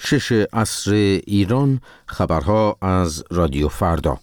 6 عصر ایران. خبرها از رادیو فردا.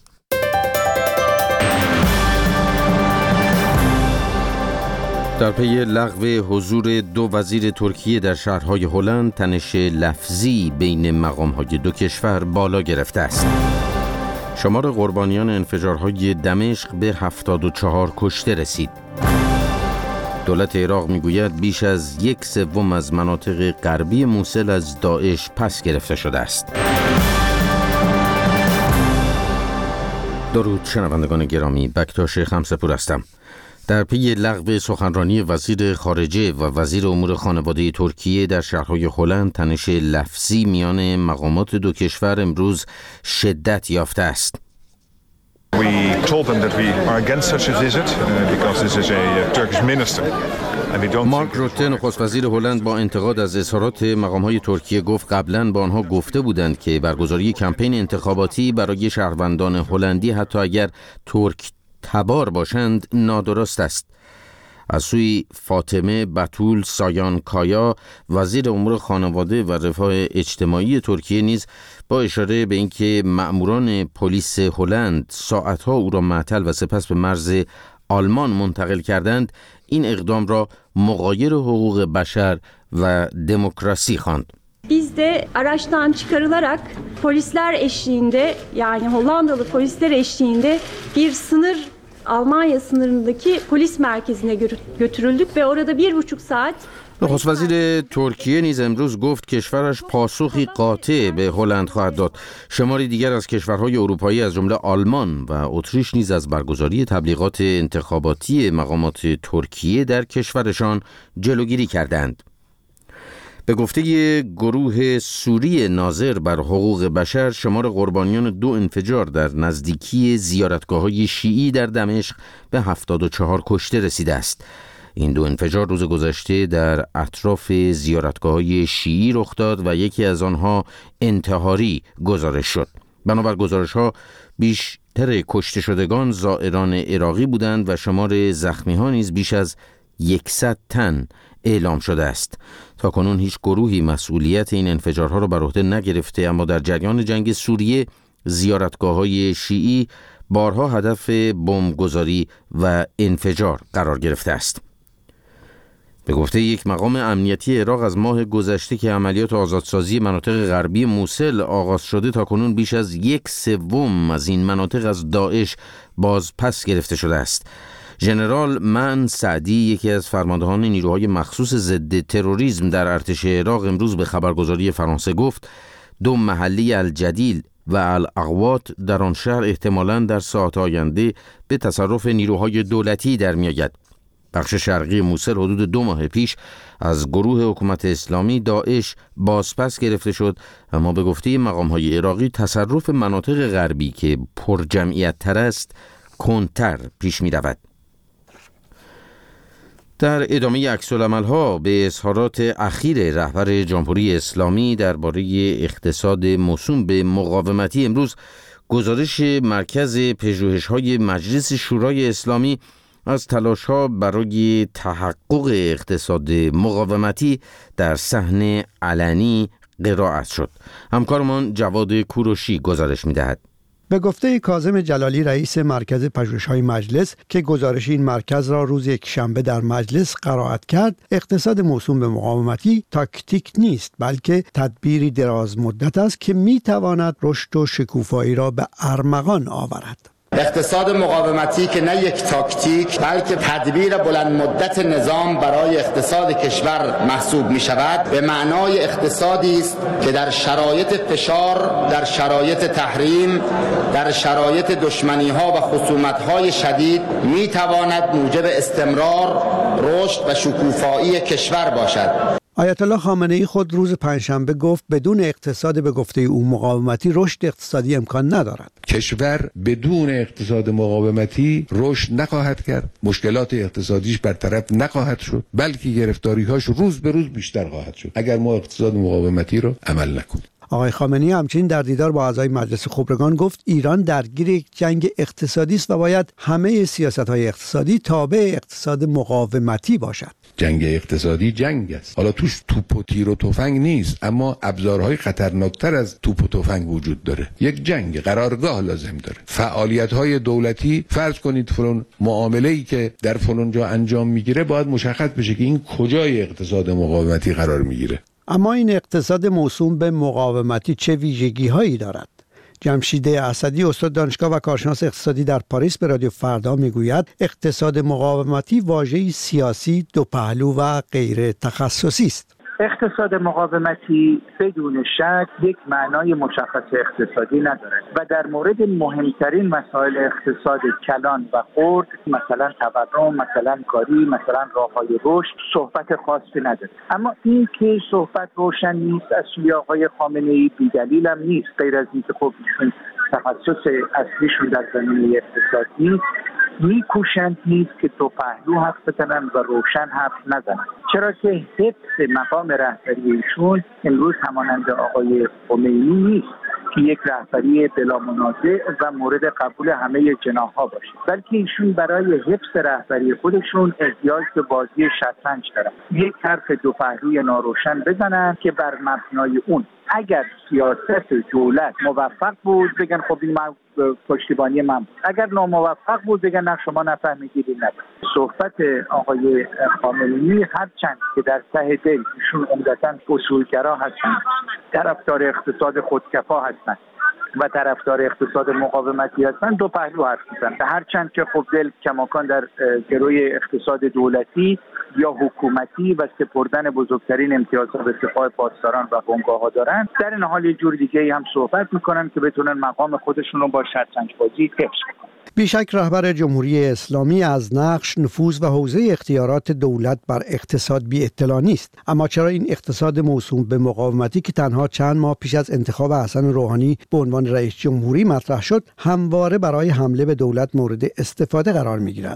در پی لغو حضور 2 وزیر ترکیه در شهرهای هلند، تنش لفظی بین مقام‌های دو کشور بالا گرفته است. شمار قربانیان انفجارهای دمشق به 74 کشته رسید. دولت عراق میگوید بیش از 1/3 از مناطق غربی موصل از داعش پس گرفته شده است. درود شنوندگان گرامی، بکتاش خمسه‌پور هستم. در پی لغو سخنرانی وزیر خارجه و وزیر امور خانواده ترکیه در شهرهای هلند، تنش لفظی میان مقامات دو کشور امروز شدت یافته است. We told them that we are against such a visit because this is a Turkish minister. مارک روته نخست وزیر هلند با انتقاد از اظهارات مقام‌های ترکیه گفت قبلاً با آنها گفته بودند که برگزاری کمپین انتخاباتی برای شهروندان هلندی حتی اگر ترک تبار باشند نادرست است. از سوی فاطمه بتول سایان کایا، وزیر امور خانواده و رفاه اجتماعی ترکیه، نیز با اشاره به اینکه مأموران پلیس هلند ساعتها او را معطل و سپس به مرز آلمان منتقل kardand، این اقدام را مغایر حقوق بشر و دموکراسی خواند. Biz de araçtan çıkarılarak polisler eşliğinde, yani Hollandalı polisler eşliğinde bir sınır, Almanya sınırındaki polis merkezine götürüldük ve orada 1,5 saat. نخست وزیر ترکیه نیز امروز گفت کشورش پاسخی قاطع به هلند خواهد داد. شماری دیگر از کشورهای اروپایی از جمله آلمان و اتریش نیز از برگزاری تبلیغات انتخاباتی مقامات ترکیه در کشورشان جلوگیری کردند. به گفته گروه سوری ناظر بر حقوق بشر، شمار قربانیان 2 انفجار در نزدیکی زیارتگاه‌های شیعی در دمشق به 74 کشته رسیده است. این 2 انفجار روز گذشته در اطراف زیارتگاه‌های شیعی رخ داد و یکی از آنها انتحاری گزارش شد. بنابر گزارش‌ها بیشتر کشته شدگان زائران عراقی بودند و شمار زخمی‌ها نیز بیش از 100 تن اعلام شده است. تاکنون هیچ گروهی مسئولیت این انفجارها را بر عهده نگرفته، اما در جریان جنگ سوریه زیارتگاه‌های شیعی بارها هدف بمبگذاری و انفجار قرار گرفته است. به گفته یک مقام امنیتی عراق، از ماه گذشته که عملیات آزادسازی مناطق غربی موصل آغاز شده، تاکنون بیش از 1/3 از این مناطق از داعش باز پس گرفته شده است. ژنرال من سعدی، یکی از فرماندهان نیروهای مخصوص ضد تروریسم در ارتش عراق، امروز به خبرگزاری فرانسه گفت 2 محلی الجدیل و الاقوات در آن شهر احتمالاً در ساعات آینده به تصرف نیروهای دولتی در می‌آید. بخش شرقی موصل حدود 2 ماه پیش از گروه حکومت اسلامی داعش بازپس گرفته شد، اما به گفته مقام‌های عراقی تصرف مناطق غربی که پر جمعیت تر است کندتر پیش می‌رود. در ادامه عکس‌العمل‌ها به اظهارات اخیر رهبر جمهوری اسلامی درباره اقتصاد موسوم به مقاومتی، امروز گزارش مرکز پژوهش‌های مجلس شورای اسلامی از تلاش‌ها برای تحقق اقتصاد مقاومتی در صحن علنی قرائت شد. همکارمان جواد کوروشی گزارش می‌دهد. به گفته کاظم جلالی، رئیس مرکز پژوهش‌های مجلس، که گزارش این مرکز را روز یکشنبه در مجلس قرائت کرد، اقتصاد موسوم به مقاومتی تاکتیک نیست، بلکه تدبیری دراز مدت است که می‌تواند رشد و شکوفایی را به ارمغان آورد. اقتصاد مقاومتی که نه یک تاکتیک بلکه تدبیر بلند مدت نظام برای اقتصاد کشور محسوب می شود، به معنای اقتصادی است که در شرایط فشار، در شرایط تحریم، در شرایط دشمنی ها و خصومت های شدید می تواند موجب استمرار، رشد و شکوفایی کشور باشد. آیت الله خامنه ای خود روز پنجشنبه گفت بدون اقتصاد به گفته او مقاومتی رشد اقتصادی امکان ندارد. کشور بدون اقتصاد مقاومتی رشد نخواهد کرد، مشکلات اقتصادیش برطرف نخواهد شد، بلکه گرفتاری‌هاش روز به روز بیشتر خواهد شد اگر ما اقتصاد مقاومتی رو عمل نکنیم. آقای خامنه‌ای همچنین در دیدار با اعضای مجلس خبرگان گفت ایران درگیر یک جنگ اقتصادی است و باید همه سیاست‌های اقتصادی تابع اقتصاد مقاومتی باشد. جنگ اقتصادی جنگ است. حالا توش توپ و تیر و تفنگ نیست، اما ابزارهای خطرناکتر از توپ و تفنگ وجود داره. یک جنگ قرارگاه لازم داره. فعالیت‌های دولتی، فرض کنید فلان معامله‌ای که در فلان جا انجام میگیره باید مشخص بشه که این کجای اقتصاد مقاومتی قرار میگیره. اما این اقتصاد موسوم به مقاومتی چه ویژگی‌هایی دارد؟ جمشید اسدی استاد دانشگاه و کارشناس اقتصادی در پاریس به رادیو فردا میگوید اقتصاد مقاومتی واژه‌ای سیاسی دو پهلو و غیر تخصصی است. اقتصاد مقاومتی بدون شک یک معنای مشخص اقتصادی ندارد و در مورد مهمترین مسائل اقتصاد کلان و خرد، مثلا تورم، مثلا کاری، مثلا راه‌های رشد، صحبت خاصی نداره. اما این که صحبت روشن نیست از سوی آقای خامنه‌ای بی‌دلیل هم نیست، غیر از اینکه خب ایشون تخصص اصلیشون در زمینه اقتصاد نیست، میکوشند نیست که دو پهلو حرف بزنن و روشن حرف نزنن، چرا که حفظ مقام رهبری ایشون امروز همانند آقای خمینی نیست که یک رهبری بلا منازع و مورد قبول همه جناح‌ها باشه، بلکه ایشون برای حفظ رهبری خودشون احتیاج به بازی شطرنج دارن. یک حرف دو پهلوی ناروشن بزنن که بر مبنای اون اگر سیاست دولت موفق بود بگن خب این پشتیبانی من بود، اگر ناموفق بود بگن نه شما نفهمیدید این نبود. صحبت آقای خامنه‌ای هرچند که در ته دل ایشون عمدتاً اصولگرا هستند، طرفدار اقتصاد خودکفا هستند و طرفدار اقتصاد مقاومتی هستند، دو پهلو حرف میزنند. هرچند که خب دل کماکان در گروی اقتصاد دولتی یا حکومتی و سپردن بزرگترین امتیازات به سپاه پاسداران و بنگاه‌ها دارن، در این حال یه جور دیگه هم صحبت میکنن که بتونن مقام خودشون رو با شطرنج بازی حفظ کنن. بیشک رهبر جمهوری اسلامی از نقش، نفوذ و حوزه اختیارات دولت بر اقتصاد بی اطلاع نیست. اما چرا این اقتصاد موسوم به مقاومتی که تنها چند ماه پیش از انتخاب حسن روحانی به عنوان رئیس جمهوری مطرح شد، همواره برای حمله به دولت مورد استفاده قرار می‌گیرد؟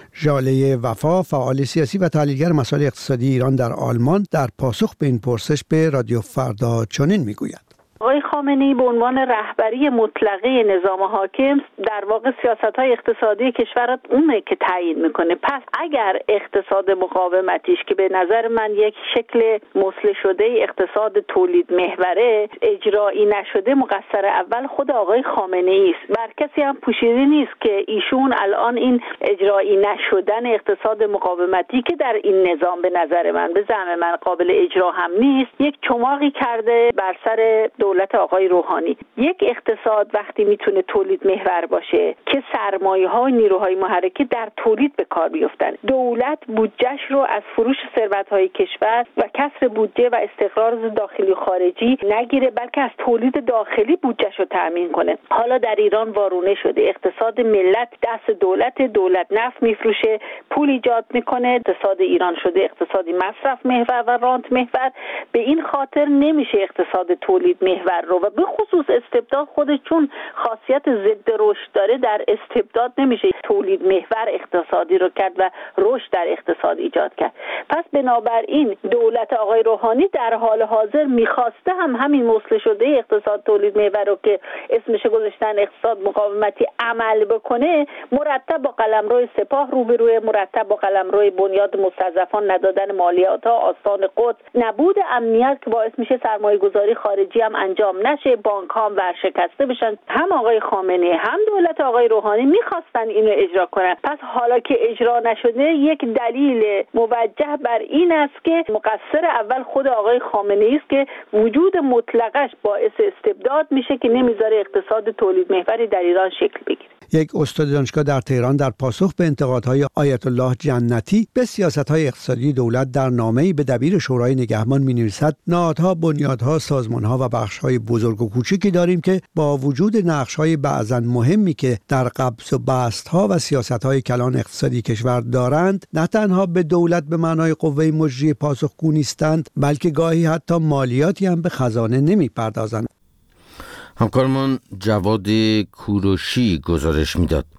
ژاله وفا، فعال سیاسی و تحلیلگر مسائل اقتصادی ایران در آلمان، در پاسخ به این پرسش به رادیو فردا چنین می‌گوید: آقای خامنه‌ای به عنوان رهبری مطلقه نظام حاکم در واقع سیاست‌های اقتصادی کشور اونه که تعیین میکنه. پس اگر اقتصاد مقاومتیش که به نظر من یک شکل مسله شده اقتصاد تولید محوره اجرایی نشده، مقصر اول خود آقای خامنه‌ای است. بر کسی هم پوشیده نیست که ایشون الان این اجرایی نشدن اقتصاد مقاومتی که در این نظام به نظر من، به زعم من، قابل اجرا هم نیست، یک چماقی کرده بر سر دولت آقای روحانی. یک اقتصاد وقتی میتونه تولید محور باشه که سرمایه‌ها و نیروهای محرکه در تولید به کار بیفتن، دولت بودجهش رو از فروش ثروت‌های کشور و کسر بودجه و استقرار داخلی و خارجی نگیره، بلکه از تولید داخلی بودجهش رو تامین کنه. حالا در ایران وارونه شده اقتصاد ملت دست دولت نفت میفروشه، پول ایجاد میکنه، اقتصاد ایران شده اقتصادی مصرف محور و رانت محور. به این خاطر نمیشه اقتصاد تولید محور رو، و به خصوص استبداد خودش چون خاصیت ضد رشد داره، در استبداد نمیشه تولید محور اقتصادی رو کرد و رشد در اقتصاد ایجاد کرد. پس بنابراین دولت آقای روحانی در حال حاضر میخواسته همین مسله شده اقتصاد تولید محور رو که اسمش گذاشتن اقتصاد مقاومتی عمل بکنه، مرتب با قلمرو سپاه روبروی، مرتب با قلمرو بنیاد مستضعفان، ندادن مالیات ها، آستان قدس، نبود امنیت که باعث میشه سرمایه گذاری خارجی هم انجام نشه، بانک ها ورشکسته بشن. هم آقای خامنه‌ای هم دولت آقای روحانی میخواستن اینو اجرا کنن. پس حالا که اجرا نشده، یک دلیل موجه بر این است که مقصر اول خود آقای خامنه‌ای است که وجود مطلقش باعث استبداد میشه که نمیذاره اقتصاد تولید محوری در ایران شکل بگیره. یک استاد دانشگاه در تهران در پاسخ به انتقادهای آیت الله جنتی به سیاست‌های اقتصادی دولت در نامه‌ای به دبیر شورای نگهبان می‌نویسد: نهادها، بنیادها، سازمان‌ها و بخش‌های بزرگ و کوچکی داریم که با وجود نقش‌های بعضاً مهمی که در قبض و بست‌ها و سیاست‌های کلان اقتصادی کشور دارند، نه تنها به دولت به معنای قوه مجری پاسخگو نیستند، بلکه گاهی حتی مالیاتی هم به خزانه نمی‌پردازند. همکارمان جواد کوروشی گزارش میداد.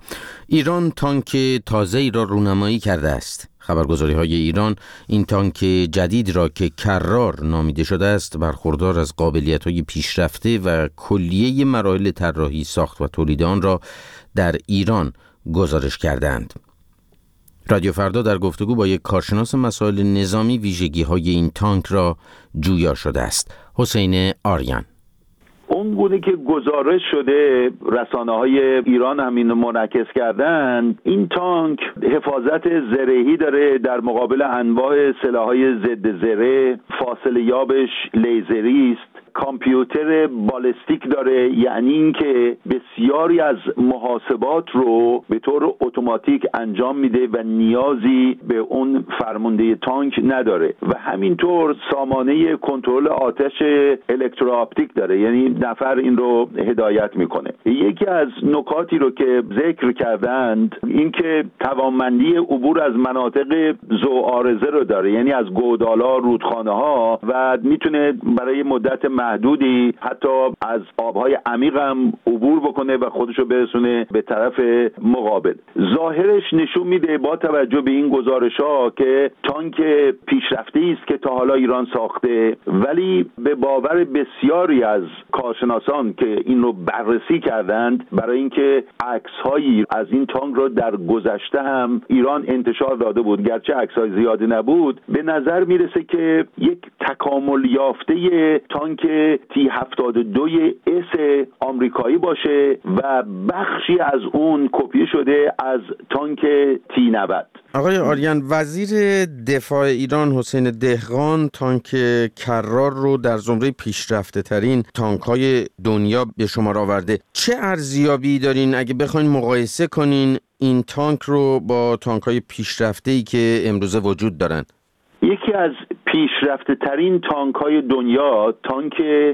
ایران تانک تازه‌ای را رونمایی کرده است. خبرگزاری‌های ایران این تانک جدید را که کرار نامیده شده است برخوردار از قابلیت‌های پیشرفته و کلیه مراحل طراحی، ساخت و تولید آن را در ایران گزارش کردند. رادیو فردا در گفتگو با یک کارشناس مسائل نظامی ویژگی‌های این تانک را جویا شده است. حسین آریان: اون گونه که گزارش شده، رسانه‌های ایران هم اینو منعکس کردن، این تانک حفاظت زرهی داره در مقابل انواع سلاح‌های ضد زره، فاصله یابش لیزری است، کامپیوتر بالستیک داره، یعنی اینکه بسیاری از محاسبات رو به طور اتوماتیک انجام میده و نیازی به اون فرمانده تانک نداره و همینطور سامانه کنترل آتش الکترواپتیک داره، یعنی نفر این رو هدایت میکنه. یکی از نکاتی رو که ذکر کردند اینکه توانمندی عبور از مناطق ذوعارضه رو داره، یعنی از گودالا، رودخانه ها، و میتونه برای مدت محدودی حتی از آبهای عمیق هم عبور بکنه و خودشو برسونه به طرف مقابل. ظاهرش نشون میده با توجه به این گزارش‌ها که تانک پیشرفته‌ای است که تا حالا ایران ساخته، ولی به باور بسیاری از کارشناسان که این رو بررسی کردند، برای اینکه عکس‌هایی از این تانک رو در گذشته هم ایران انتشار داده بود، گرچه عکس‌های زیادی نبود، به نظر میرسه که یک تکامل یافته تانک T-72S آمریکایی باشه و بخشی از اون کپی شده از تانک T-90. آقای آریان، وزیر دفاع ایران حسین دهقان تانک کرار رو در زمره پیشرفته ترین تانک های دنیا به شمار آورده. چه ارزیابی دارین اگه بخواین مقایسه کنین این تانک رو با تانک های پیشرفته‌ای که امروزه وجود دارن؟ یکی از پیشرفته ترین تانک های دنیا تانک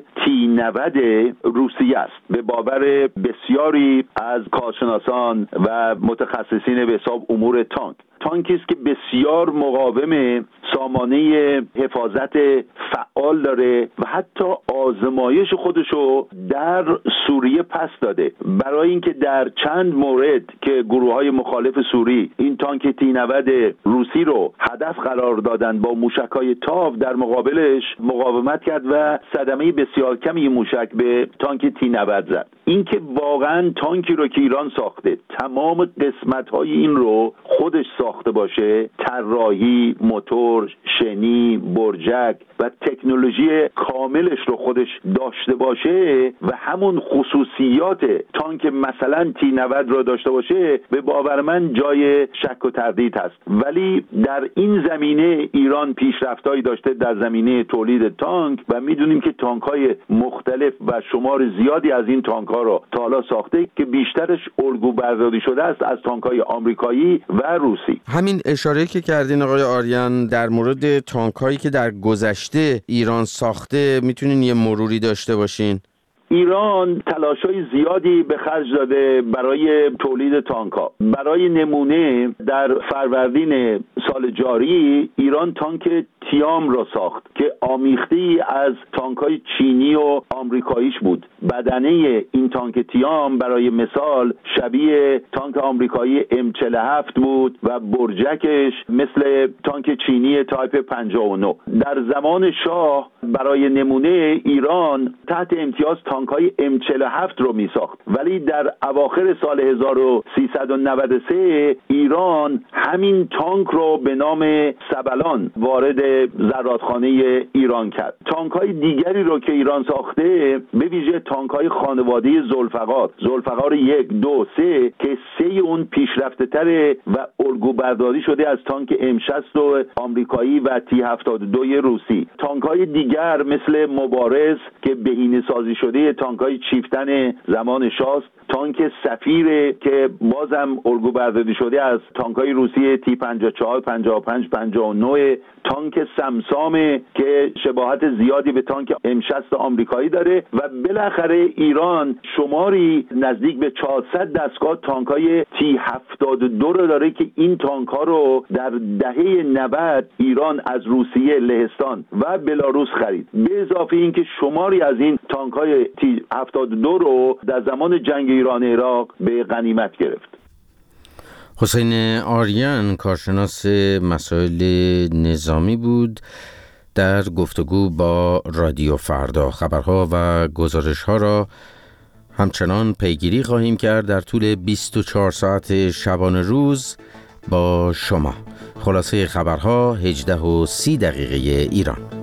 T-90 روسیه است. به باور بسیاری از کارشناسان و متخصصین به حساب امور تانکی است که بسیار مقاوم، سامانه حفاظت فعال داره و حتی آزمایش خودشو در سوریه پس داده، برای اینکه در چند مورد که گروه‌های مخالف سوری این تانک T-90 روسی رو هدف قرار دادن با موشک‌های تاو، در مقابلش مقاومت کرد و صدمه بسیار کمی موشک به تانک T-90 زد. اینکه واقعا تانکی رو که ایران ساخته تمام قسمت‌های این رو خودش ساخته باشه، طراحی، موتور، شنی، برجک و تکنولوژی کاملش رو خودش داشته باشه و همون خصوصیات تانک مثلا T-90 رو داشته باشه، به باور من جای شک و تردید هست. ولی در این زمینه ایران پیشرفت‌هایی داشته در زمینه تولید تانک و میدونیم که تانک‌های مختلف و شمار زیادی از این تانک‌ها رو تا حالا ساخته که بیشترش الگو برداری شده است از تانک‌های آمریکایی و روسی. همین اشاره که کردین آقای آریان در مورد تانک‌هایی که در گذشته ایران ساخته، میتونین یه مروری داشته باشین؟ ایران تلاش‌های زیادی به خرج داده برای تولید تانک‌ها. برای نمونه در فروردین سال جاری ایران تانک تیام را ساخت که آمیخته‌ای از تانک‌های چینی و آمریکاییش بود. بدنه این تانک تیام برای مثال شبیه تانک آمریکایی M47 بود و برجکش مثل تانک چینی تایپ 59. در زمان شاه برای نمونه ایران تحت امتیاز تانک‌های M47 رو می‌ساخت، ولی در اواخر سال 1393 ایران همین تانک رو به نام سبلان وارد زرادخانه ایران کرد. تانک‌های دیگری رو که ایران ساخته، به ویژه تانک‌های خانواده ذوالفقار 1، 2، 3 که 3 اون پیشرفته‌تره و الگو برداری شده از تانک M60 آمریکایی و T-72 روسی. تانک‌های دیگر مثل مبارز که بهینه‌سازی شده تانک‌های چیفتن زمان شاست، تانک سفیر که بازم الگو برداری شده از تانک‌های روسی T-54، 55، 59، تانک سمسام که شباهت زیادی به تانک M60 آمریکایی داره و بالاخره ایران شماری نزدیک به 400 دستگاه تانک‌های T-72 رو داره که این تانک‌ها رو در دهه 90 ایران از روسیه، لهستان و بلاروس خرید. به اضافه اینکه شماری از این تانک‌های T-72 رو در زمان جنگ ایران عراق به غنیمت گرفت. حسین آریان کارشناس مسائل نظامی بود در گفتگو با رادیو فردا. خبرها و گزارش‌ها را همچنان پیگیری خواهیم کرد در طول 24 ساعت شبانه روز با شما. خلاصه خبرها 18:30 ایران.